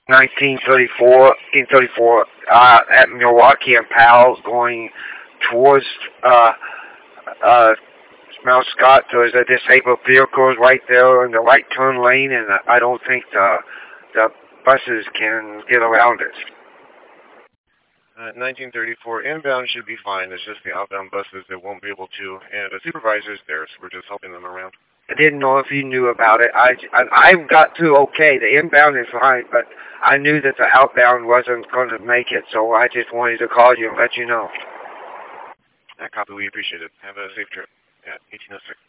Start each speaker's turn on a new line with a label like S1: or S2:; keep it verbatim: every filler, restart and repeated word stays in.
S1: nineteen thirty-four, nineteen thirty-four, uh, at Milwaukee and Powell going towards, uh, uh, Mount Scott. There's a disabled vehicles right there in the right turn lane, and I don't think the, the buses can get around it.
S2: Uh, nineteen thirty-four, inbound should be fine. It's just the outbound buses that won't be able to. And the supervisor's there, so we're just helping them around.
S1: I didn't know if you knew about it. I, I, I got to okay. The inbound is fine, but I knew that the outbound wasn't going to make it, so I just wanted to call you and let you know.
S2: That copy, we appreciate it. Have a safe trip. Yeah, eighteen oh six.